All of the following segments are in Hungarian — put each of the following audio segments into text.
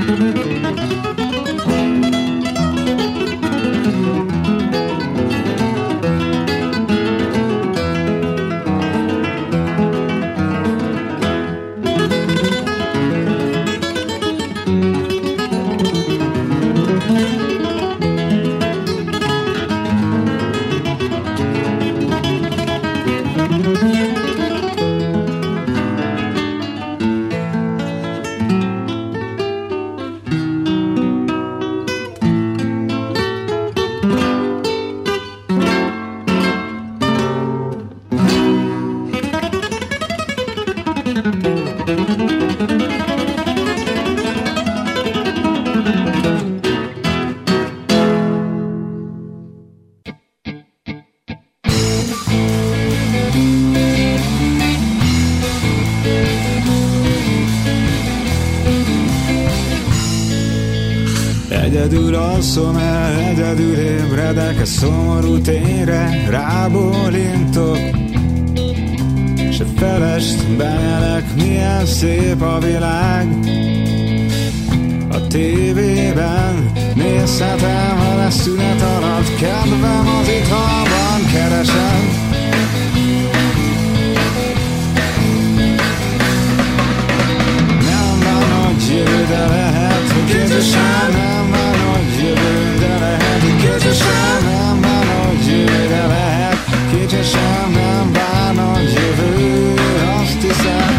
Egyedül alszom el, egyedül ébredek a szomorú tényre, rábólintok, s a felest benyelek, milyen szép a világ. A tévében nézhetem, ha lesz szünet alatt, kedvem az italban keresem. Nem van nagy jövő, de lehet, hogy közösen. Nem van nagy jövő, de lehet, hogy közösen. Nem van nagy jövő, de lehet, közösen. Nem van nagy jövő, azt hiszem.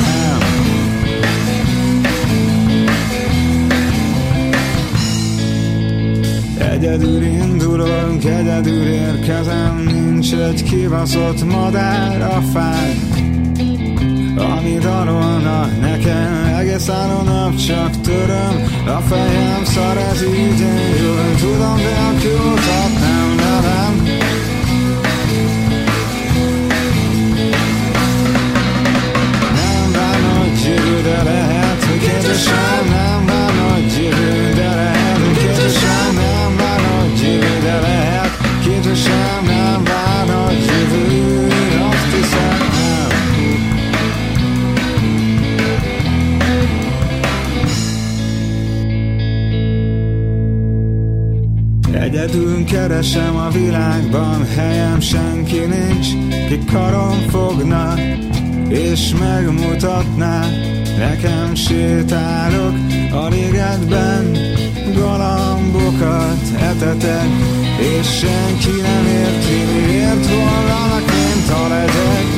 Egyedül indulunk, egyedül érkezem, nincs egy kibaszott madár a fán, ami dalolna nekem, egész álló nap csak töröm, a fejem szar, ez így jól tudom, de a kiutat nem levem. Nem vár nagy jövő, de lehet, hogy közösen. Nem vár nagy jövő, de lehet, hogy közösen. Nem vár nagy jövő, de lehet, közösen. Nem vár nagy jövő, azt hiszem. Egyedül keresem a világban, helyem senki nincs, ki karom fogna és megmutatná. Nekem sétálok a ligetben, galambokat etetek, és senki nem érti, miért volna kint a legyek.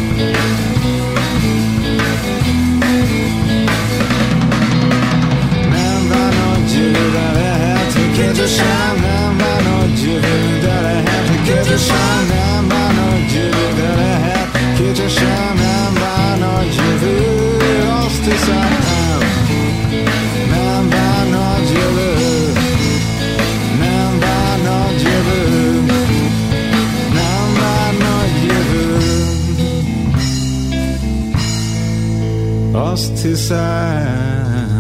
Nem van nagy jövő, de lehet, hogy közösen. Nem van nagy jövő, de lehet, hogy közösen. Nem van nagy jövő, de lehet, közösen. Nem van nagy jövő, azt hiszem. Nem van nagy jövő, nem van nagy jövő, nem van nagy jövő, azt hiszem.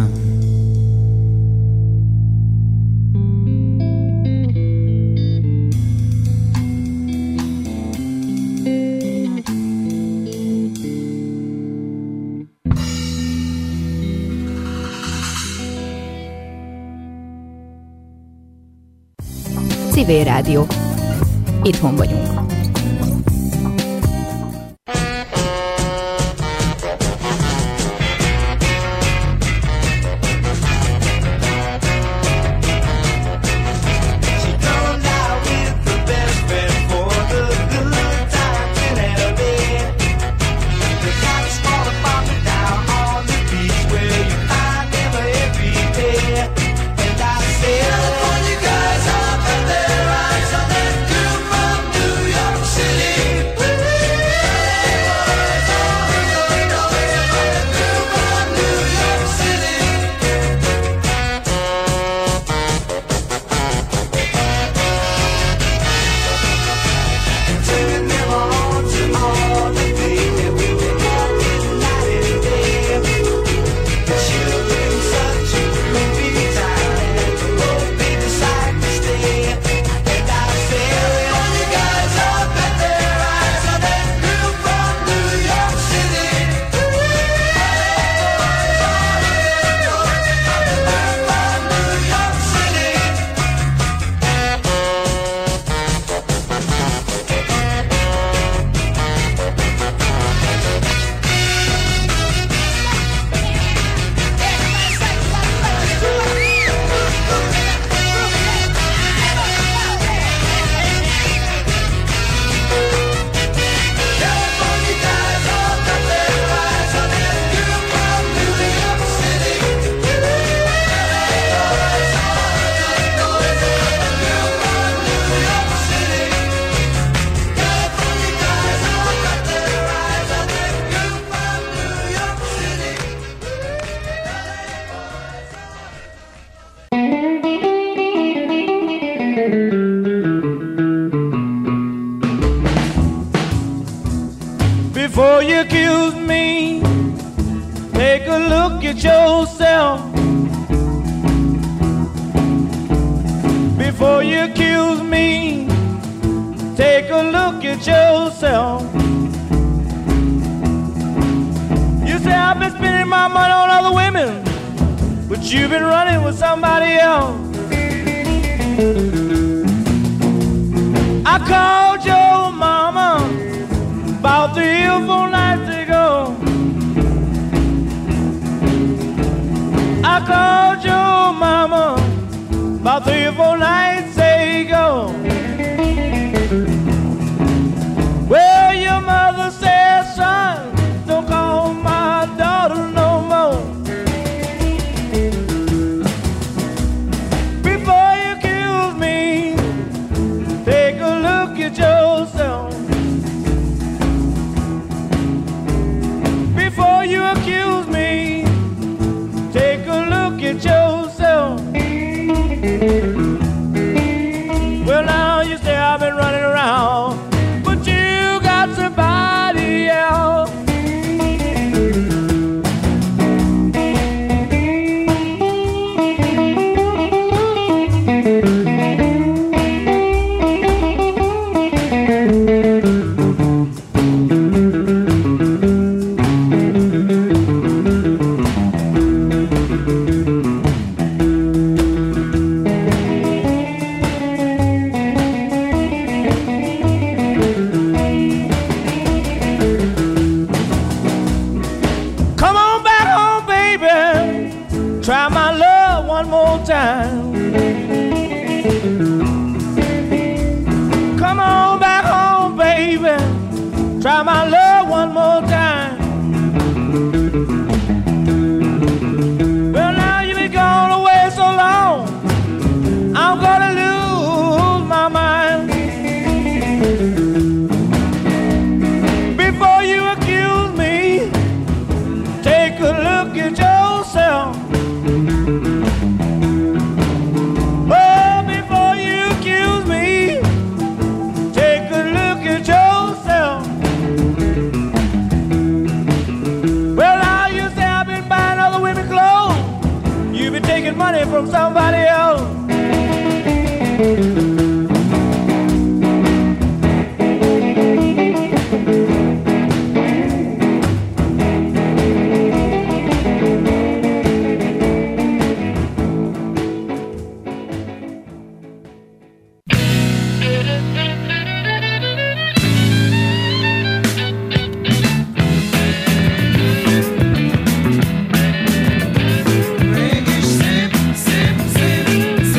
Civil Rádió. Itthon vagyunk. California guys up and their eyes on that girl from New York. you accuse me, take a look at yourself. Before you accuse me, take a look at yourself. You say I've been spending my money on other women, but you've been running with somebody else. I called your mama about 3 or 4 nights ago. I called your mama about 3 or 4 nights ago. Well, your mother said, son, don't call my daughter no more. Before you accuse me, take a look at yourself. Before you accuse me, take a look at yourself. Well, now you say I've been running around, but you got somebody else. Try my love one more time. Come on back home, baby. Try my love one more time. Well, now you've been gone away so long, I'm gonna lose my mind. Before you accuse me, take a look at yourself. Oh, before you accuse me, take a look at yourself. Well, now you say I've been buying other women's clothes. You've been taking money from somebody else. Mégis szép, szép, szép,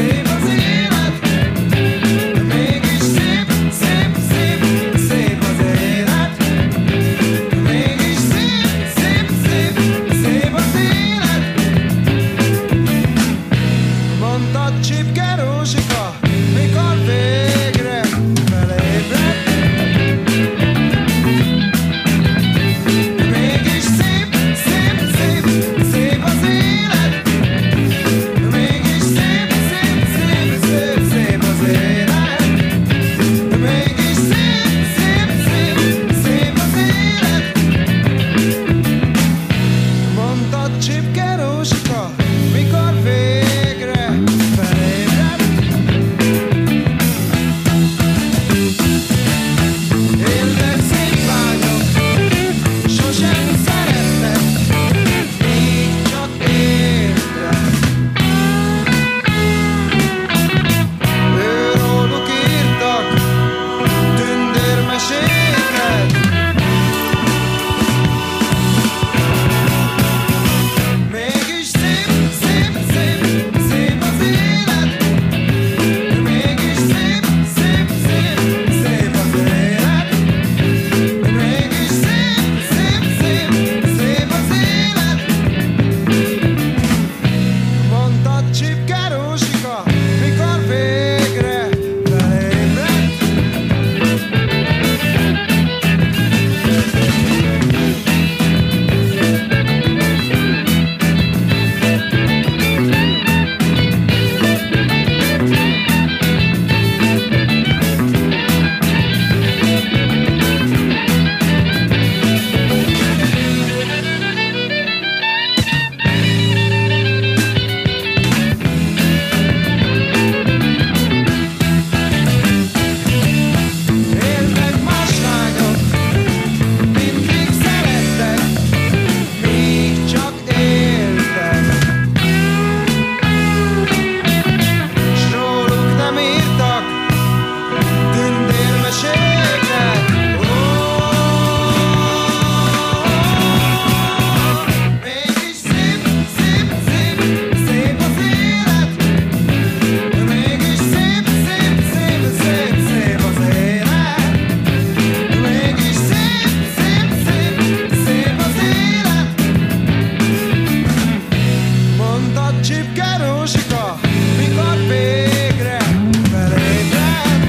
csipke rózsika, mikor végre felébred.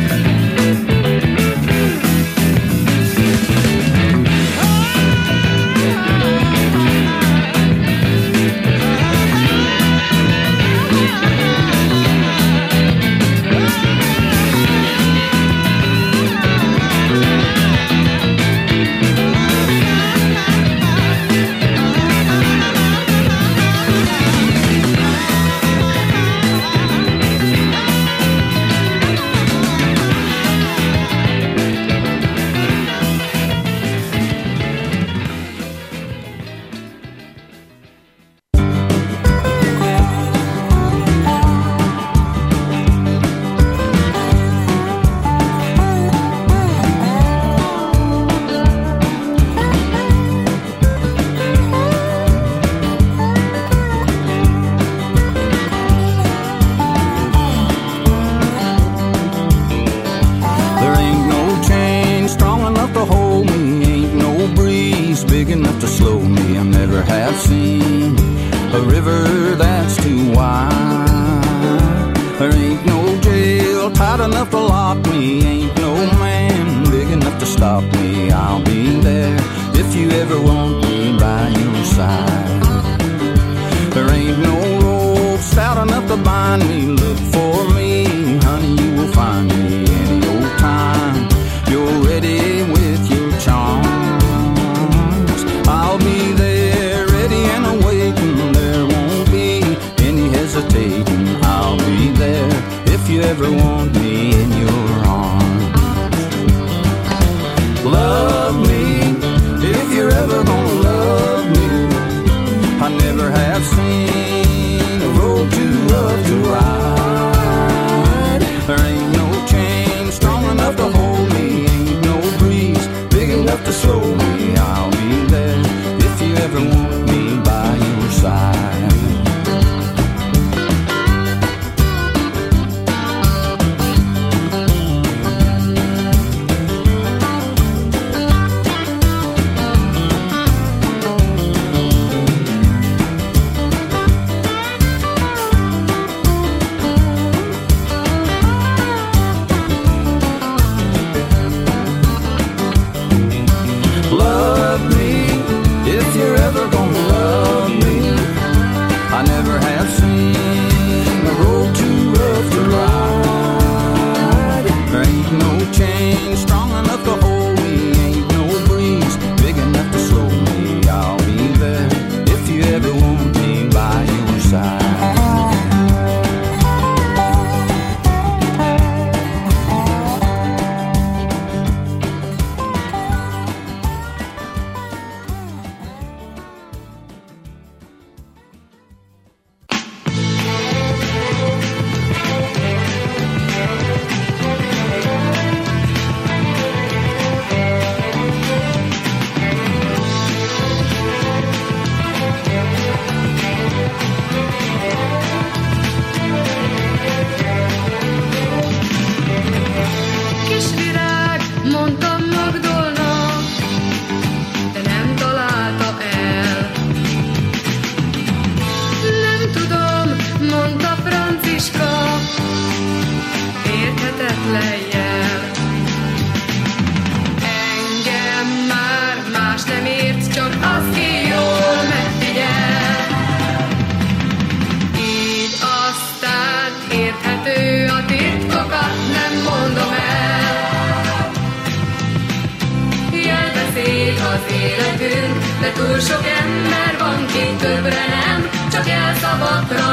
De túl sok ember van, ki többre nem, csak jelszavakra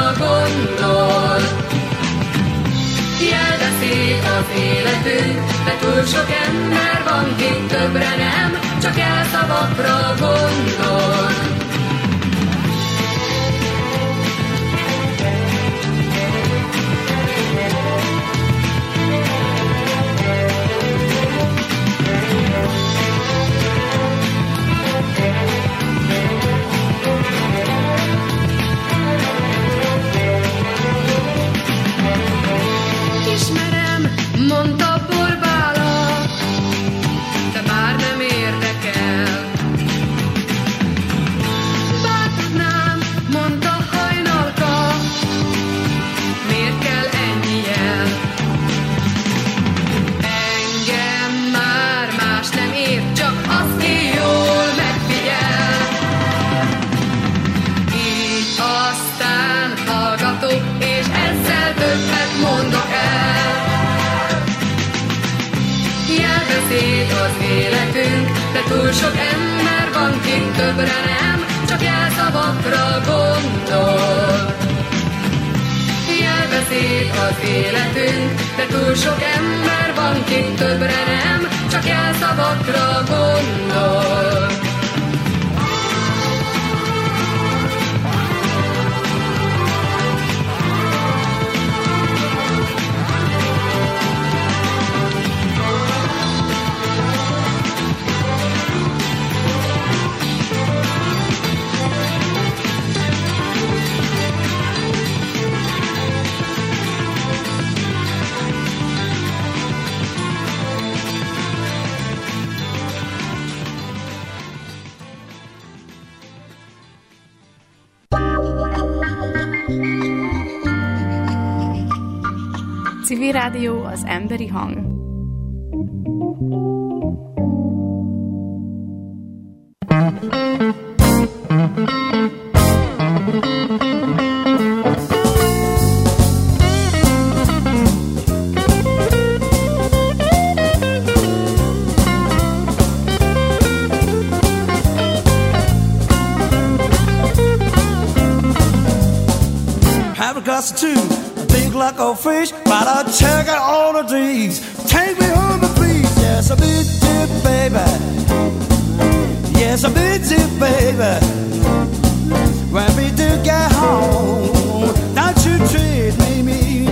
gondol. Jelbeszéd az életünk, de túl sok ember van, ki többre nem, csak jelszavakra gondol. Mondta Borbála, de már nem érdekel. túl sok ember van, ki többre nem, csak jelszavakra gondol. Jelbeszéd az életünk, de túl sok ember van, ki többre nem, csak jelszavakra gondol. Civil Rádió, az emberi hang. Have a glass of two. Like a fish, but I'll check out all the dreams. Take me home, please. Yes, I need you, baby. Yes, I need you, baby. When we do get home, don't you treat me mean.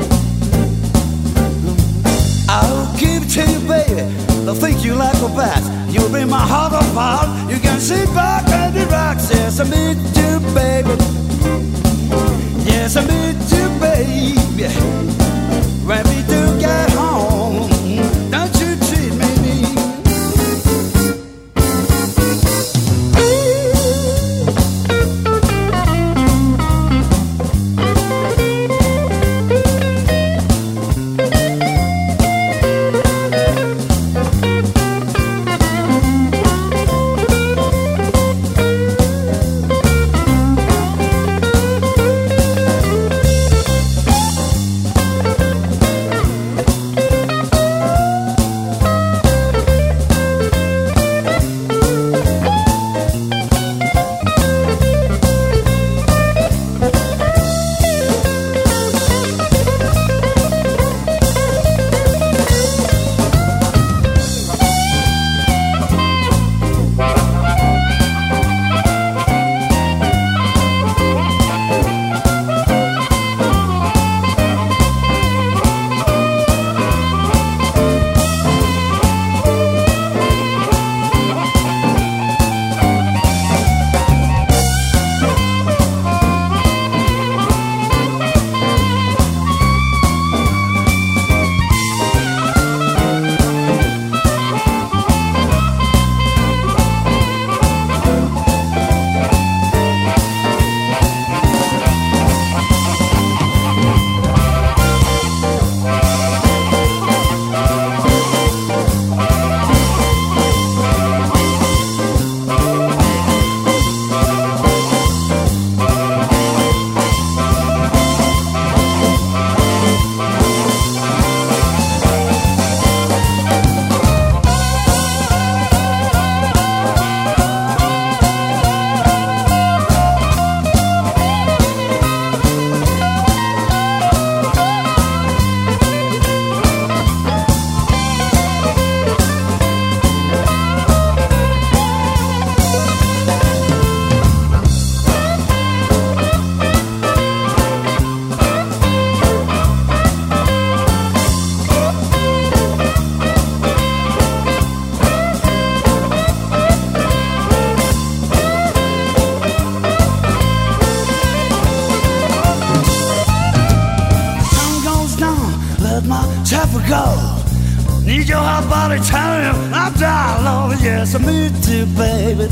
I'll give it to you, baby. I'll think you like a bat. You'll bring my heart apart. You can sit back and relax. Yes, I need you, baby. Yes, I need you, baby. When we do get home, don't you treat me mean. Need your hot body telling I'm down low. Yes, I miss you, baby.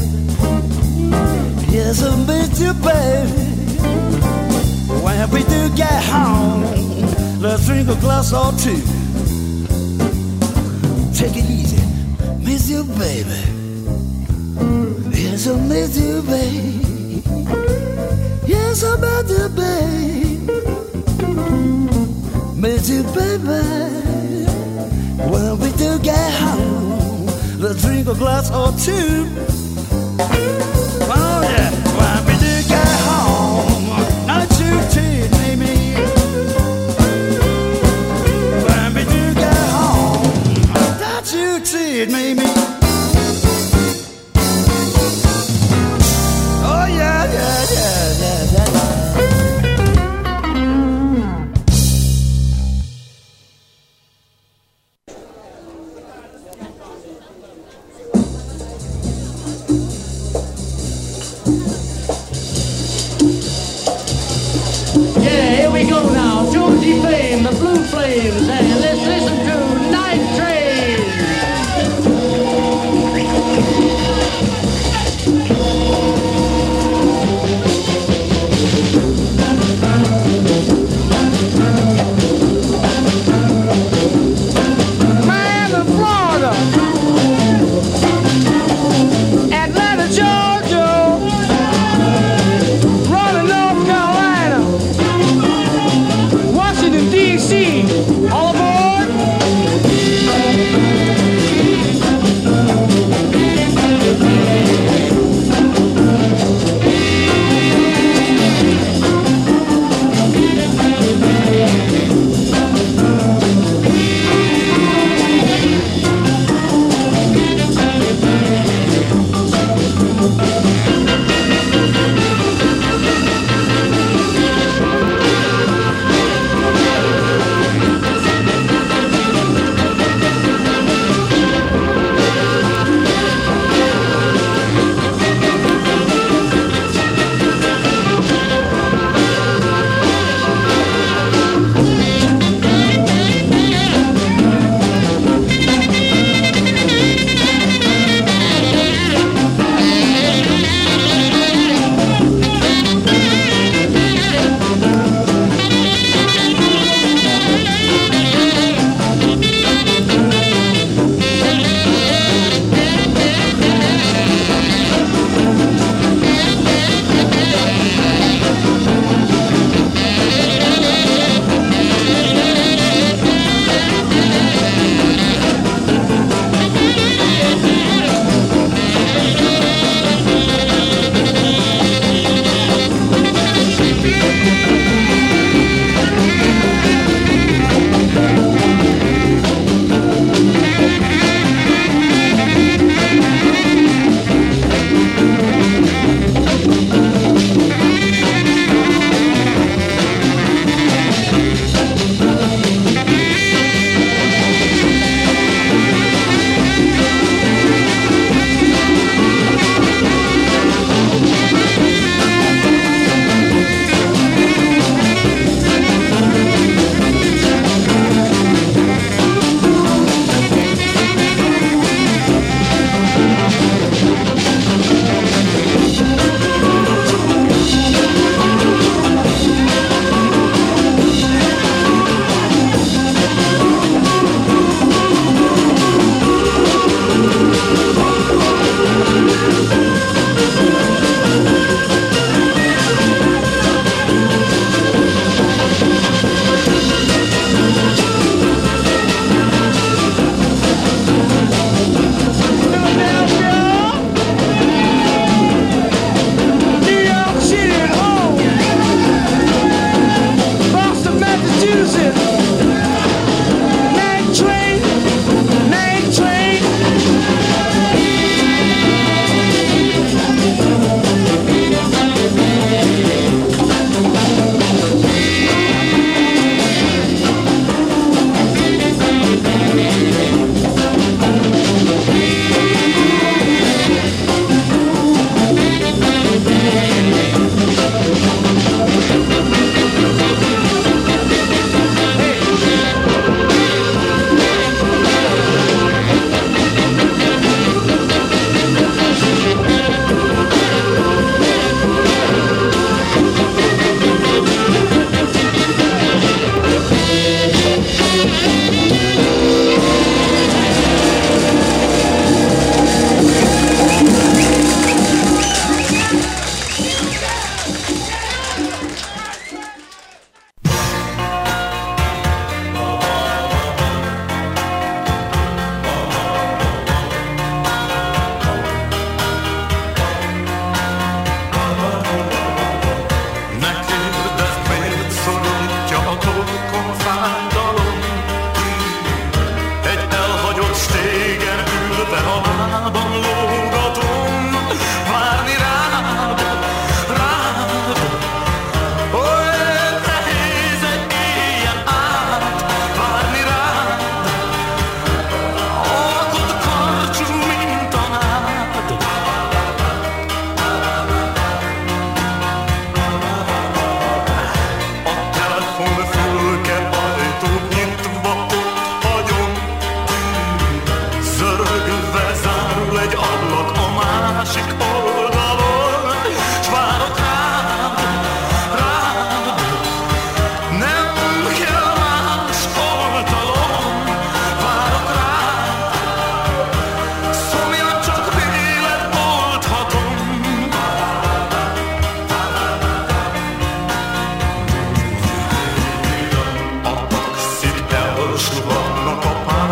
Yes, I miss you, baby. When we do get home, let's drink a glass or two. Take it easy, miss you, baby. Yes, I miss you, baby. Yes, I miss you, baby. Miss you, baby. When we do get home, let's drink a glass or two. Oh yeah, when we do get home, not too cheap, maybe. When we do get home, not too cheap, maybe. Oh yeah, yeah, yeah, yeah, yeah, yeah.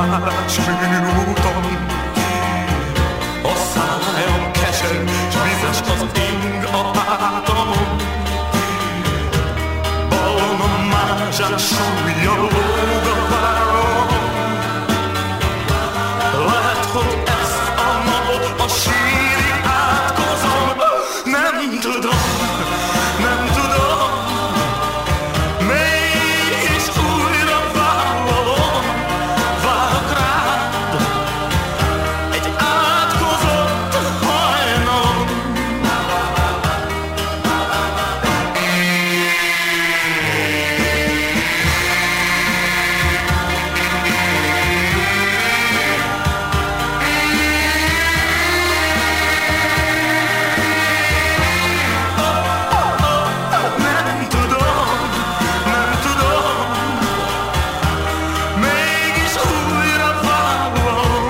Váratskörúton. A szájam keserű, s vizes az ing a hátamon. Balon a mázsák súlya lóg a vállon. Lehet, hogy ezt a napot a sírig átkozom. Nem tudom, nem tudom. Mégis újra vállalom. Várok rád egy átkozott hajnalon. Nem tudom, nem tudom. Mégis újra vállalom.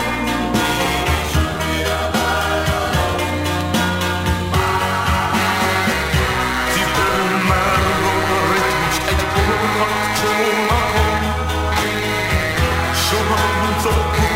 Cipőmmel a ritmust egy óra csónakon. Soha nem fog